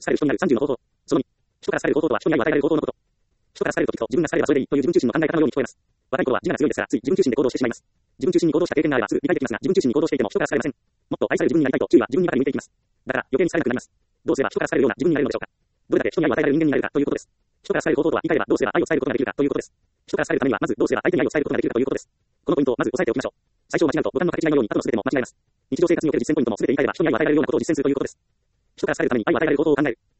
伝える人になる30の方法。その2、人から伝える方法とは人に愛を与えられる方法のこと。人から伝えると聞くと自分が伝えればそれでいいという自分中心の考え方のように聞こえます。若い頃は自我が強いですから、つい自分中心で行動してしまいます。自分中心に行動した経験があればすぐ理解できますが、自分中心に行動していても人から伝えれません。もっと愛される自分になりたいと注意は自分にばかり向いていきます。だから余計に伝えなくなります。どうすれば人から伝えるような自分になれるのでしょうか。どれだけ人に愛を与えられる人間になれるかということです。人から伝える方法とは言い換えればどうすれば愛を伝えることができるかということです。人から伝えるためにはまずどうすれば相手に愛を伝えることができるかということです。このポイントをまず押さえておきましょう。最初間違うとボタンの形がないように後の全ても間違えます。日常生活における実践ポイントも全て言い換えれば人に愛を与えられるようなことを実践するということです。人から伝えるために愛を与えられる方法を考える。